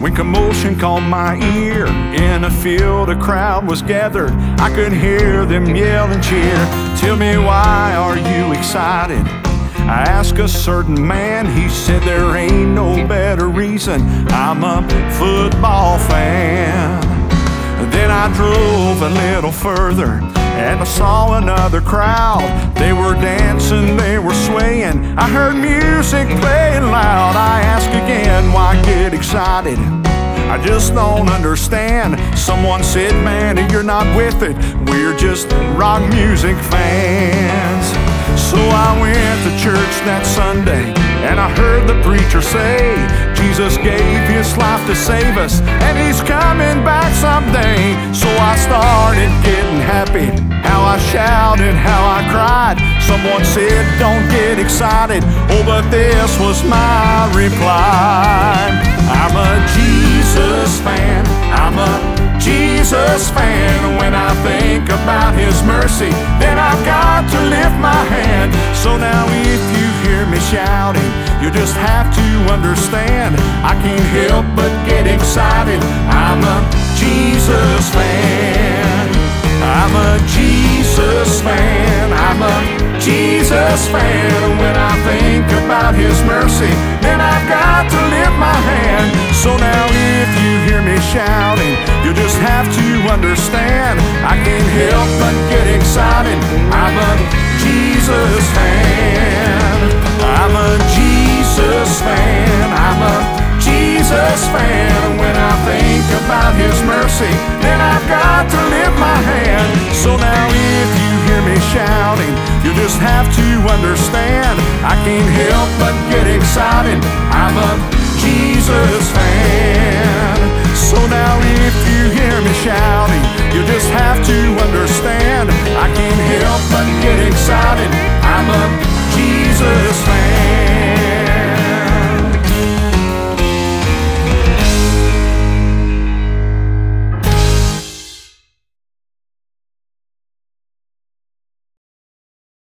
When commotion caught my ear, in a field a crowd was gathered. I could hear them yell and cheer. Tell me, why are you excited? I asked a certain man, he said there ain't no better reason. I'm a football fan. Then I drove a little further and I saw another crowd. They were dancing, they were swaying. I heard music playing loud. I asked again, why get excited? I just don't understand. Someone said, man, you're not with it. We're just rock music fans. So I went to church that Sunday and I heard the preacher say, Jesus gave his life to save us and he's coming back someday. So I started getting happy. How I shouted, how I cried. Someone said, don't get excited. Oh, but this was my reply. I'm a Jesus fan. I'm a Jesus fan. When I think about his mercy, then I've got to lift my hand. So now if you hear me shouting, you just have to understand, I can't help but get excited. I'm a Jesus fan. I'm a Jesus fan. I'm a Jesus fan. When I think about his mercy, then I've got to lift my hand. So now if you hear me shouting, you just have to understand, I can't help but get excited. I'm a Jesus fan. I'm a Jesus fan. I'm a Jesus fan. When I think about his mercy, then I've got to lift my hand. So now if you hear me shouting, you just have to understand, I can't help but get excited. I'm a Jesus fan. So now if you hear me shouting, you just have to understand, I can't help but get excited. I'm a Jesus fan.